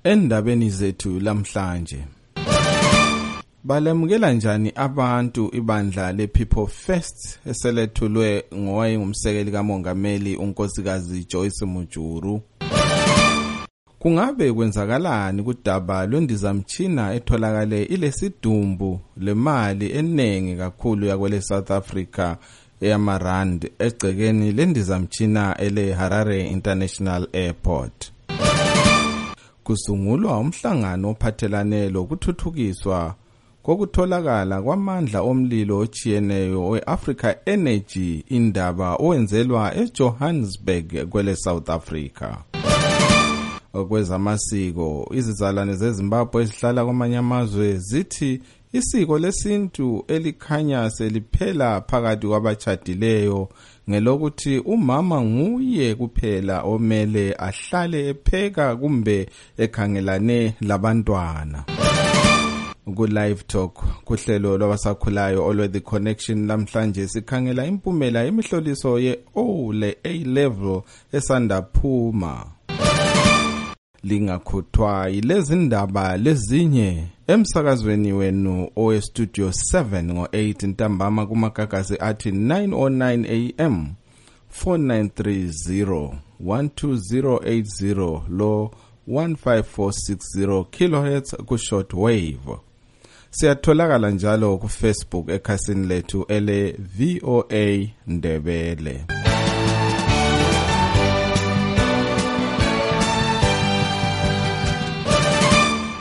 Endabeni zethu lamhlanje. Balemukela njani abantu ibandla lePeople First eselethulwe ngowayengumsekeli kamongameli unkosikazi Joyce Mujuru? Kungabe kwenzakalani kudaba lwendizamtshina etholakale ilesidumbu lemali enengi kakhulu yakwele South Africa eyamarand egcekeni lendizamtshina ele Harare International Airport? Kusungulwa umhlangano ophathelane lokuthuthukiswa kokutholakala kwamandla omlilo ochiyeneyo we-Africa Energy indaba owenzelwa eJohannesburg kwele South Africa. Okwezamasiko, izizalwane zeZimbabwe ezihlala kwamanye amazwe zithi isiko lesintu elikhanya seliphela phakathi kwabachadileyo ngelokuthi umama nguye kuphela omele ahlale epheka kumbe ekhangelane labantwana. Ku-Live Talk kuhlelo lwabasakhulayo olwe The Connection lamhlanje sikhangela impumela yemihloliso ye-O le-A level esanda phuma. Lingakhuthwa yilezi ndaba lezinye emsakazweni wenu owestudio 7 ngo-8 ntambama kumagagasi athi 9:09 AM 4930-12080 lo 15460 kHz ku short wave. Siyatholakala njalo ku Facebook ekhasini lethu ele VOA Ndebele.